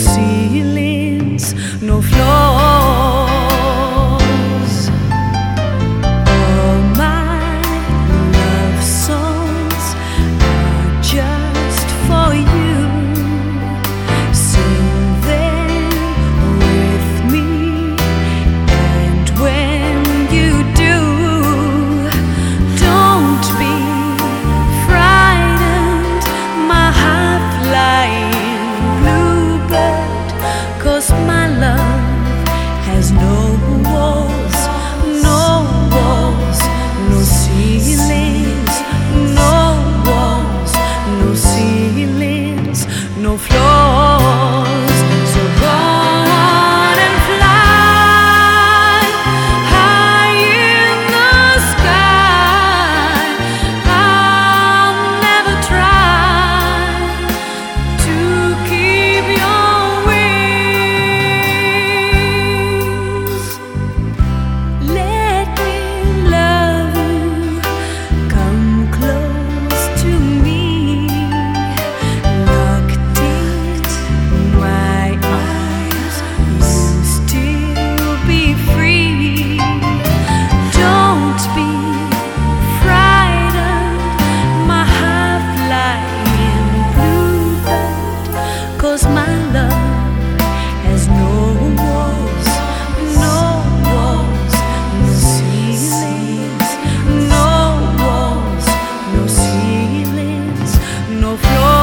ceilings, no floors. All my love songs are just for you. Sing them with me, and when you do, don't be frightened, my half-lying bluebird, 'cause my love has no walls, no walls, no ceilings, no walls, no ceilings, no floors. So go on and fly high in the sky. I'll never try to keep your wings. Let me love you, come close to me, locked in my arms, you'll still be free. Don't be frightened, my half-lying bluebird, 'cause my love has no walls, no walls, no ceilings, no walls, no ceilings, no floors.